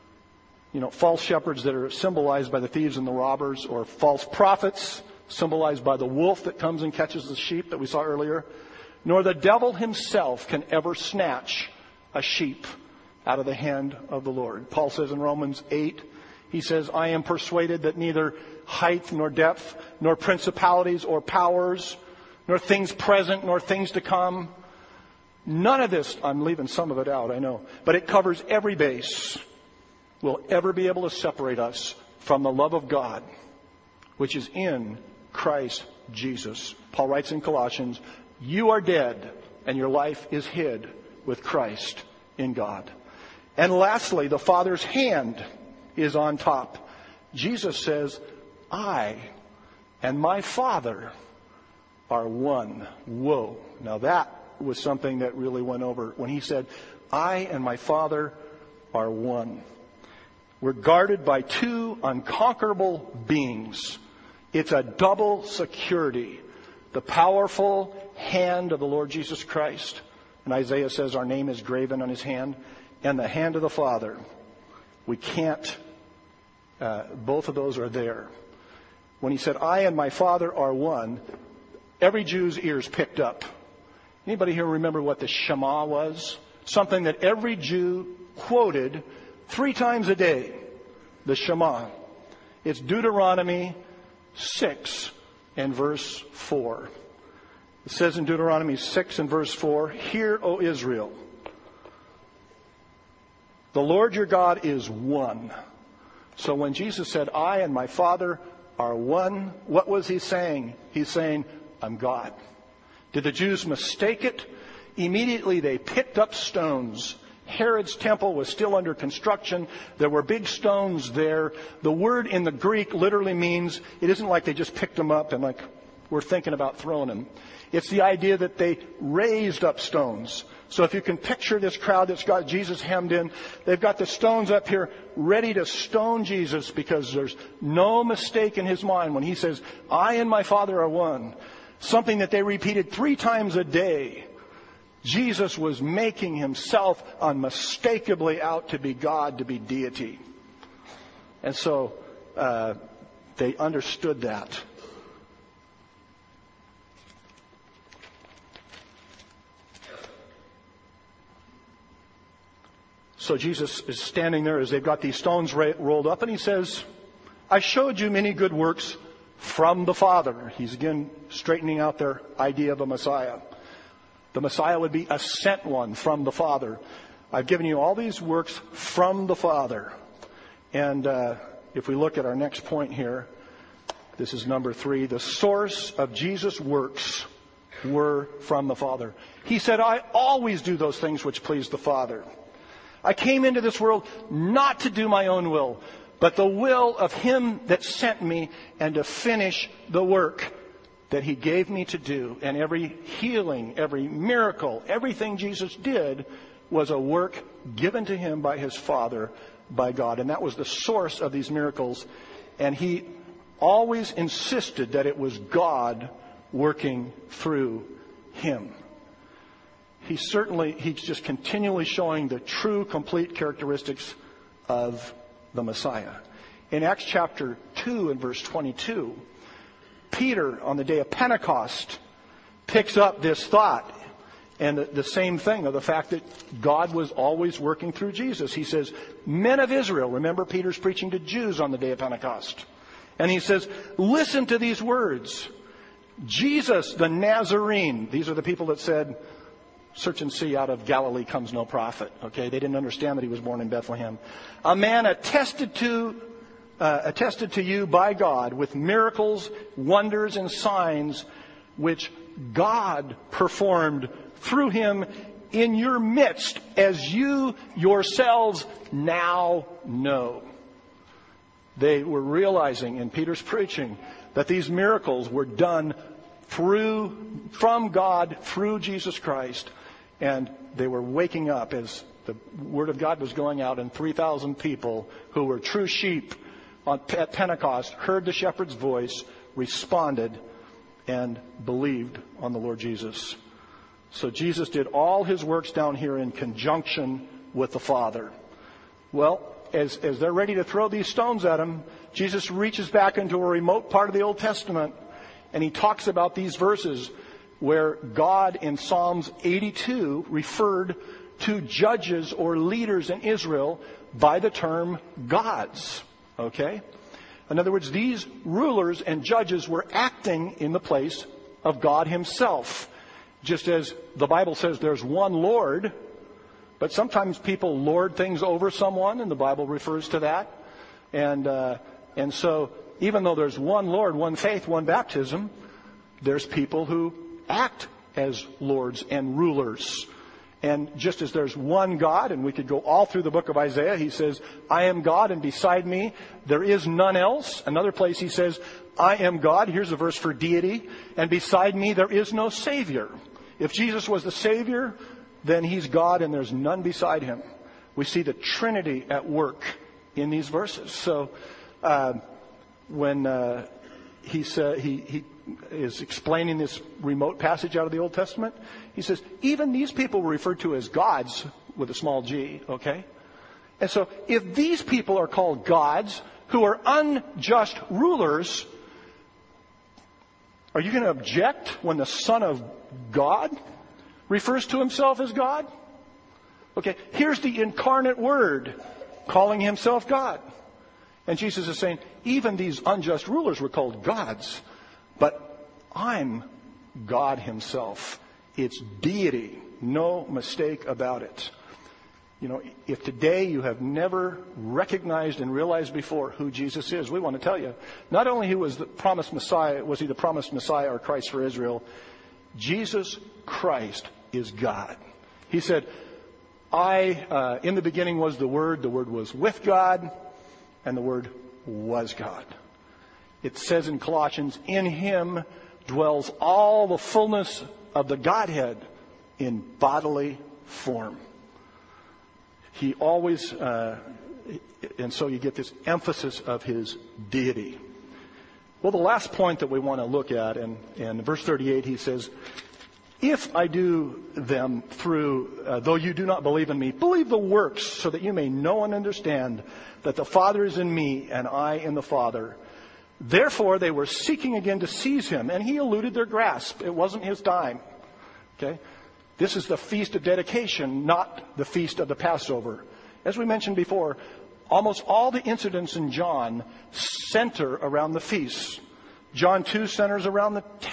False shepherds that are symbolized by the thieves and the robbers, or false prophets symbolized by the wolf that comes and catches the sheep that we saw earlier. Nor the devil himself can ever snatch a sheep out of the hand of the Lord. Paul says in Romans 8, he says, I am persuaded that neither height nor depth, nor principalities or powers, nor things present, nor things to come. None of this, I'm leaving some of it out, I know, but it covers every base, will ever be able to separate us from the love of God, which is in Christ Jesus. Paul writes in Colossians, you are dead, and your life is hid with Christ in God. And lastly, the Father's hand is on top. Jesus says, I and my Father are one. Whoa. Now that was something that really went over when he said, I and my Father are one. We're guarded by two unconquerable beings. It's a double security. The powerful hand of the Lord Jesus Christ. And Isaiah says our name is graven on his hand. And the hand of the Father. We can't, both of those are there. When he said, I and my Father are one, every Jew's ears picked up. Anybody here remember what the Shema was? Something that every Jew quoted 3 times a day. The Shema. It's Deuteronomy 6 and verse 4. It says in Deuteronomy 6 and verse 4, Hear, O Israel, the Lord your God is one. So when Jesus said, I and my Father are one, what was he saying? He's saying, I'm God. Did the Jews mistake it? Immediately they picked up stones. Herod's temple was still under construction. There were big stones there. The word in the Greek literally means, it isn't like they just picked them up and like we're thinking about throwing them. It's the idea that they raised up stones. So if you can picture this crowd that's got Jesus hemmed in, they've got the stones up here ready to stone Jesus because there's no mistake in his mind when he says, I and my Father are one. Something that they repeated 3 times a day. Jesus was making himself unmistakably out to be God, to be deity. And so they understood that. So Jesus is standing there as they've got these stones rolled up, and he says, I showed you many good works from the Father. He's again straightening out their idea of a Messiah. The Messiah would be a sent one from the Father. I've given you all these works from the Father. And if we look at our next point here, this is number 3. The source of Jesus' works were from the Father. He said, I always do those things which please the Father. I came into this world not to do my own will, but the will of him that sent me, and to finish the work that he gave me to do. And every healing, every miracle, everything Jesus did was a work given to him by his Father, by God. And that was the source of these miracles. And he always insisted that it was God working through him. He's just continually showing the true, complete characteristics of the Messiah. In Acts chapter 2 and verse 22, Peter, on the day of Pentecost, picks up this thought and the same thing of the fact that God was always working through Jesus. He says, men of Israel, remember Peter's preaching to Jews on the day of Pentecost. And he says, listen to these words. Jesus the Nazarene. These are the people that said, search and see, out of Galilee comes no prophet. Okay, they didn't understand that he was born in Bethlehem. A man attested to you by God with miracles, wonders, and signs which God performed through him in your midst, as you yourselves now know. They were realizing in Peter's preaching that these miracles were done from God through Jesus Christ. And they were waking up as the word of God was going out, and 3,000 people who were true sheep at Pentecost heard the shepherd's voice, responded, and believed on the Lord Jesus. So Jesus did all his works down here in conjunction with the Father. Well, as they're ready to throw these stones at him, Jesus reaches back into a remote part of the Old Testament, and he talks about these verses where God in Psalms 82 referred to judges or leaders in Israel by the term gods. Okay? In other words, these rulers and judges were acting in the place of God himself. Just as the Bible says there's one Lord, but sometimes people lord things over someone, and the Bible refers to that. And so even though there's one Lord, one faith, one baptism, there's people who act as lords and rulers. And just as there's one God, and we could go all through the book of Isaiah, he says, I am God, and beside me there is none else. Another place he says, I am God. Here's a verse for deity. And beside me there is no Savior. If Jesus was the Savior, then he's God and there's none beside him. We see the Trinity at work in these verses. So when he is explaining this remote passage out of the Old Testament, he says, even these people were referred to as gods with a small g, okay? And so if these people are called gods who are unjust rulers, are you going to object when the Son of God refers to himself as God? Okay, here's the incarnate Word calling himself God. And Jesus is saying, even these unjust rulers were called gods, but I'm God himself. It's deity. No mistake about it. You know, if today you have never recognized and realized before who Jesus is, we want to tell you, not only was he the promised Messiah or Christ for Israel, Jesus Christ is God. He said, in the beginning was the Word was with God, and the Word was God. It says in Colossians, in him dwells all the fullness of the Godhead in bodily form. He always, and so you get this emphasis of his deity. Well, the last point that we want to look at, in verse 38, he says, if I do them through, though you do not believe in me, believe the works so that you may know and understand that the Father is in me and I in the Father. Therefore, they were seeking again to seize him, and he eluded their grasp. It wasn't his time. Okay? This is the Feast of Dedication, not the Feast of the Passover. As we mentioned before, almost all the incidents in John center around the feasts. John 2 centers around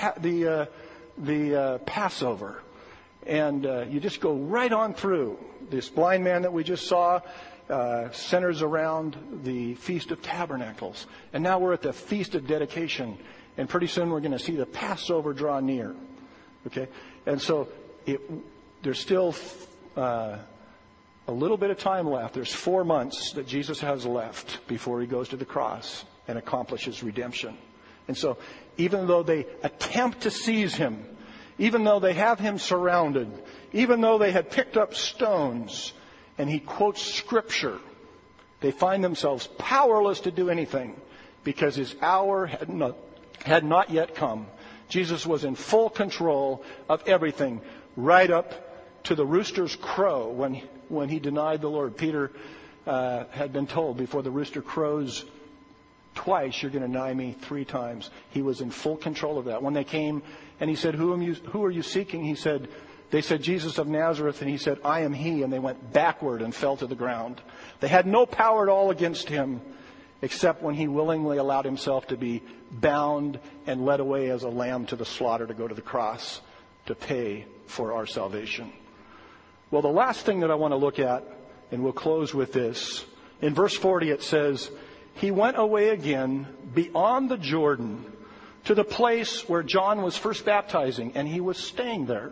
the Passover. And you just go right on through. This blind man that we just saw centers around the Feast of Tabernacles. And now we're at the Feast of Dedication. And pretty soon we're going to see the Passover draw near. Okay? And so there's still a little bit of time left. There's 4 months that Jesus has left before he goes to the cross and accomplishes redemption. And so even though they attempt to seize him, even though they have him surrounded, even though they had picked up stones, and he quotes Scripture, they find themselves powerless to do anything because his hour had not yet come. Jesus was in full control of everything, right up to the rooster's crow when he denied the Lord. Peter had been told, before the rooster crows twice, you're going to deny me 3 times. He was in full control of that. When they came and he said, who are you seeking? They said, Jesus of Nazareth. And he said, I am he. And they went backward and fell to the ground. They had no power at all against him, except when he willingly allowed himself to be bound and led away as a lamb to the slaughter to go to the cross to pay for our salvation. Well, the last thing that I want to look at, and we'll close with this. In verse 40 it says, he went away again beyond the Jordan to the place where John was first baptizing, and he was staying there.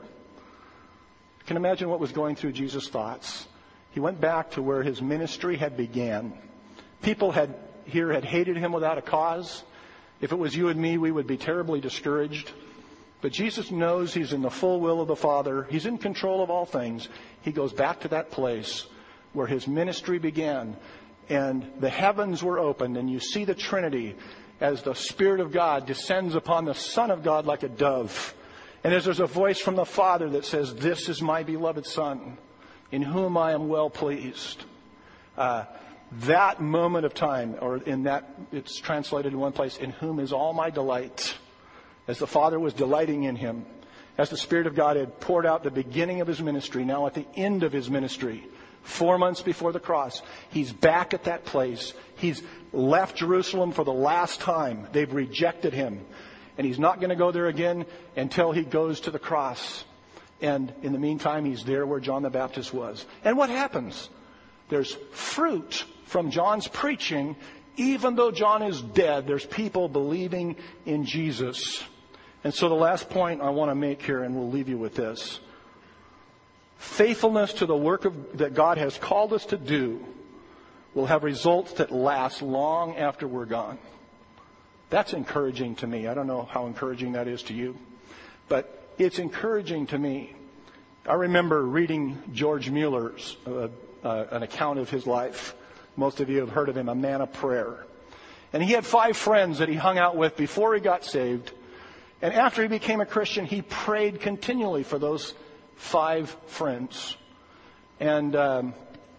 You can imagine what was going through Jesus' thoughts. He went back to where his ministry had began. People had hated him without a cause. If it was you and me, we would be terribly discouraged. But Jesus knows he's in the full will of the Father. He's in control of all things. He goes back to that place where his ministry began. And the heavens were opened, and you see the Trinity as the Spirit of God descends upon the Son of God like a dove. And as there's a voice from the Father that says, this is my beloved Son, in whom I am well pleased. That moment of time, or in that, it's translated in one place, in whom is all my delight. As the Father was delighting in him, as the Spirit of God had poured out the beginning of his ministry, now at the end of his ministry, 4 months before the cross, he's back at that place. He's left Jerusalem for the last time. They've rejected him. And he's not going to go there again until he goes to the cross. And in the meantime, he's there where John the Baptist was. And what happens? There's fruit from John's preaching. Even though John is dead, there's people believing in Jesus. And so the last point I want to make here, and we'll leave you with this. Faithfulness to the work that God has called us to do will have results that last long after we're gone. That's encouraging to me. I don't know how encouraging that is to you, but it's encouraging to me. I remember reading George Mueller's an account of his life. Most of you have heard of him, a man of prayer. And he had 5 friends that he hung out with before he got saved. And after he became a Christian, he prayed continually for those 5 friends. And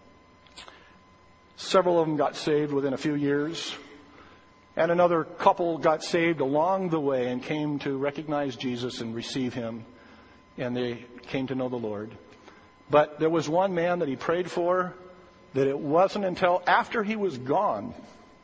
several of them got saved within a few years. And another couple got saved along the way and came to recognize Jesus and receive him. And they came to know the Lord. But there was one man that he prayed for that it wasn't until after he was gone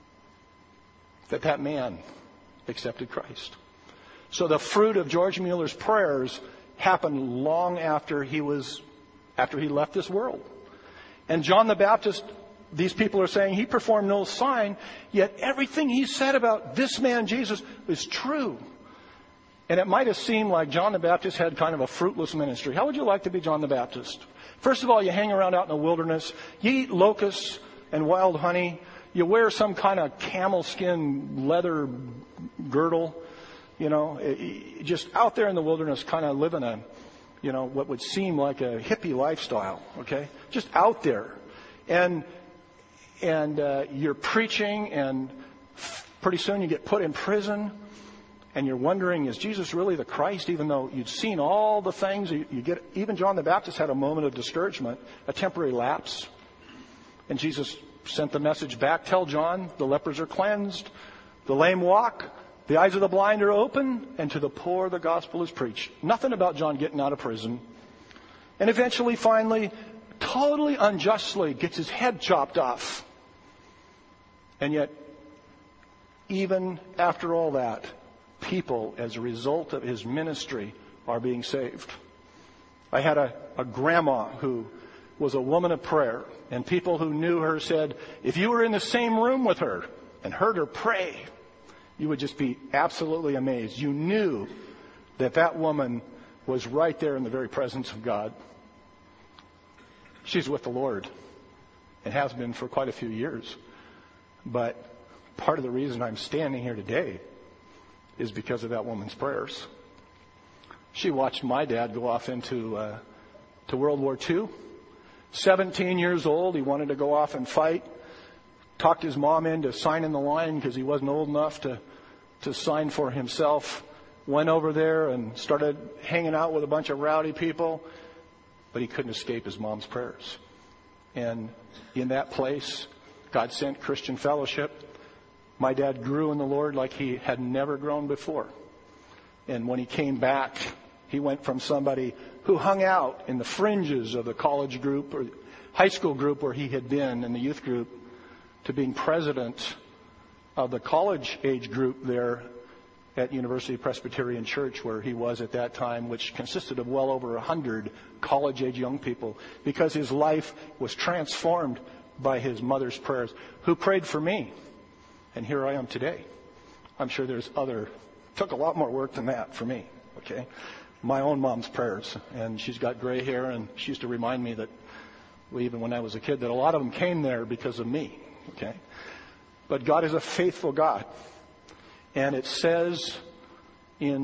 that that man accepted Christ. So the fruit of George Mueller's prayers happened long after he left this world. And John the Baptist, these people are saying he performed no sign, yet everything he said about this man Jesus is true. And it might have seemed like John the Baptist had kind of a fruitless ministry. How would you like to be John the Baptist? First of all, you hang around out in the wilderness. You eat locusts and wild honey. You wear some kind of camel skin leather girdle. Just out there in the wilderness, kind of living what would seem like a hippie lifestyle. Okay, just out there. And you're preaching, and pretty soon you get put in prison, and you're wondering, is Jesus really the Christ? Even though you'd seen all the things, even John the Baptist had a moment of discouragement, a temporary lapse. And Jesus sent the message back, tell John, the lepers are cleansed, the lame walk, the eyes of the blind are open, and to the poor the gospel is preached. Nothing about John getting out of prison. And eventually, finally, totally unjustly gets his head chopped off. And yet, even after all that, people, as a result of his ministry, are being saved. I had a grandma who was a woman of prayer, and people who knew her said, if you were in the same room with her and heard her pray, you would just be absolutely amazed. You knew that that woman was right there in the very presence of God. She's with the Lord and has been for quite a few years. But part of the reason I'm standing here today is because of that woman's prayers. She watched my dad go off into to World War II. 17 years old, he wanted to go off and fight. Talked his mom into signing the line because he wasn't old enough to sign for himself. Went over there and started hanging out with a bunch of rowdy people. But he couldn't escape his mom's prayers. And in that place, God sent Christian Fellowship. My dad grew in the Lord like he had never grown before. And when he came back, he went from somebody who hung out in the fringes of the college group or high school group where he had been in the youth group to being president of the college age group there at University Presbyterian Church, where he was at that time, which consisted of well over 100 college-age young people, because his life was transformed by his mother's prayers, who prayed for me. And here I am today. I'm sure took a lot more work than that for me, okay? My own mom's prayers. And she's got gray hair, and she used to remind me that, even when I was a kid, that a lot of them came there because of me, okay? But God is a faithful God. And it says in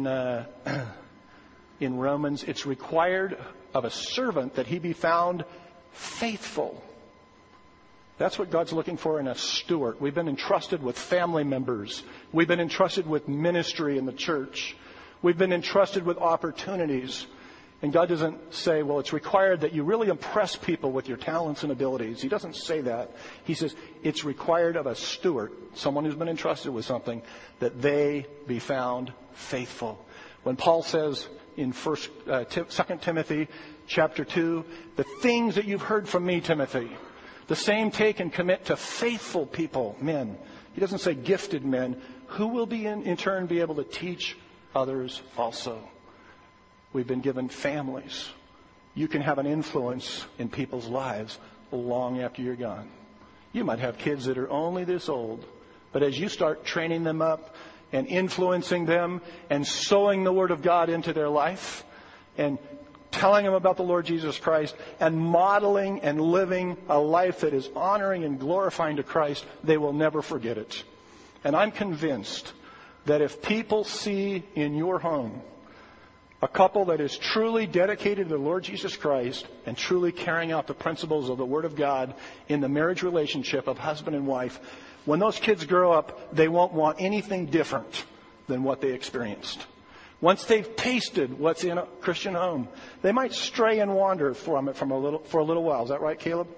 Romans, it's required of a servant that he be found faithful. That's what God's looking for in a steward. We've been entrusted with family members. We've been entrusted with ministry in the church. We've been entrusted with opportunities. And God doesn't say, well, it's required that you really impress people with your talents and abilities. He doesn't say that. He says it's required of a steward, someone who's been entrusted with something, that they be found faithful. When Paul says in 2 Timothy chapter 2, the things that you've heard from me, Timothy, the same take and commit to faithful people, men. He doesn't say gifted men, who will be in turn be able to teach others also. We've been given families. You can have an influence in people's lives long after you're gone. You might have kids that are only this old, but as you start training them up and influencing them and sowing the Word of God into their life and telling them about the Lord Jesus Christ and modeling and living a life that is honoring and glorifying to Christ, they will never forget it. And I'm convinced that if people see in your home A couple that is truly dedicated to the Lord Jesus Christ and truly carrying out the principles of the Word of God in the marriage relationship of husband and wife, when those kids grow up, they won't want anything different than what they experienced. Once they've tasted what's in a Christian home, they might stray and wander from it for a little while. Is that right, Caleb?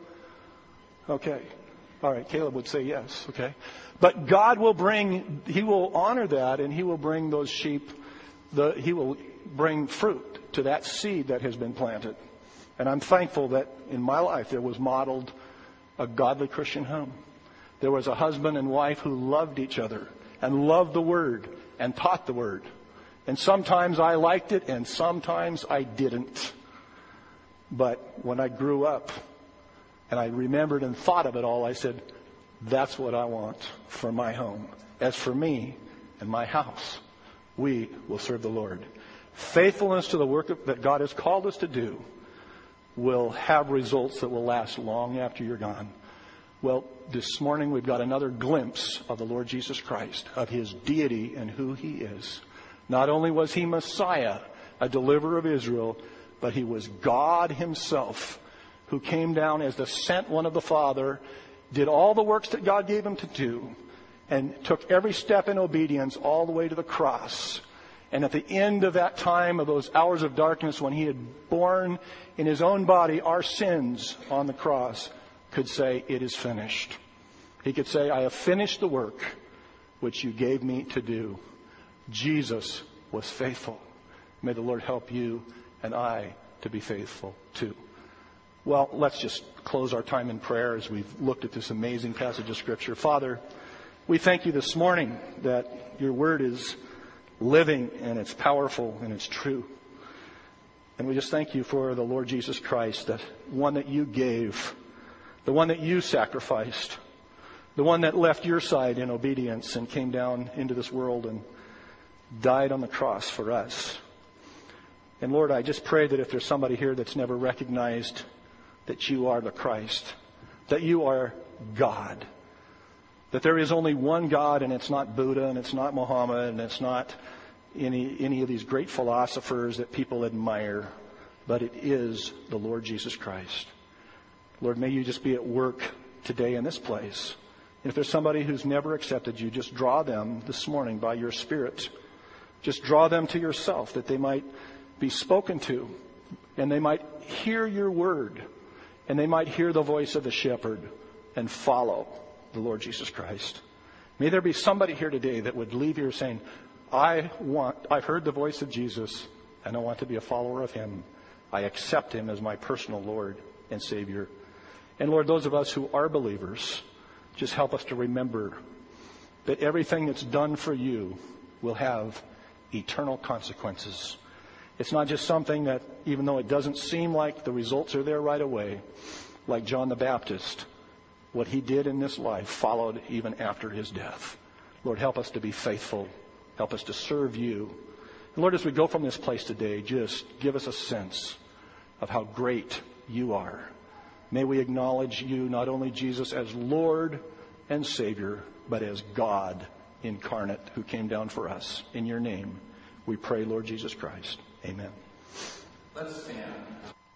Okay. All right, Caleb would say yes. Okay. But God will He will honor that, and He will bring those sheep, He will bring fruit to that seed that has been planted. And I'm thankful that in my life there was modeled a godly Christian home. There was a husband and wife who loved each other and loved the Word and taught the Word. And sometimes I liked it and sometimes I didn't. But when I grew up and I remembered and thought of it all, I said, that's what I want for my home. As for me and my house, we will serve the Lord. Faithfulness to the work that God has called us to do will have results that will last long after you're gone. Well, this morning we've got another glimpse of the Lord Jesus Christ, of His deity and who He is. Not only was He Messiah, a deliverer of Israel, but He was God Himself, who came down as the sent one of the Father, did all the works that God gave Him to do, and took every step in obedience all the way to the cross. And at the end of that time, of those hours of darkness, when He had borne in His own body our sins on the cross, could say, it is finished. He could say, I have finished the work which you gave me to do. Jesus was faithful. May the Lord help you and I to be faithful too. Well, let's just close our time in prayer as we've looked at this amazing passage of Scripture. Father, we thank You this morning that Your Word is living and it's powerful and it's true. And we just thank You for the Lord Jesus Christ, that one that You gave, the one that You sacrificed, the one that left Your side in obedience and came down into this world and died on the cross for us. And Lord, I just pray that if there's somebody here that's never recognized that You are the Christ, that You are God, that there is only one God, and it's not Buddha, and it's not Muhammad, and it's not any of these great philosophers that people admire, but it is the Lord Jesus Christ. Lord, may You just be at work today in this place. And if there's somebody who's never accepted You, just draw them this morning by Your Spirit. Just draw them to Yourself, that they might be spoken to, and they might hear Your word, and they might hear the voice of the shepherd and follow the Lord Jesus Christ. May there be somebody here today that would leave here saying, I've heard the voice of Jesus, and I want to be a follower of Him. I accept Him as my personal Lord and Savior. And Lord, those of us who are believers, just help us to remember that everything that's done for You will have eternal consequences. It's not just something that, even though it doesn't seem like the results are there right away, like John the Baptist, what he did in this life followed even after his death. Lord, help us to be faithful. Help us to serve You. And Lord, as we go from this place today, just give us a sense of how great You are. May we acknowledge You, not only Jesus, as Lord and Savior, but as God incarnate who came down for us. In Your name we pray, Lord Jesus Christ. Amen. Let's stand.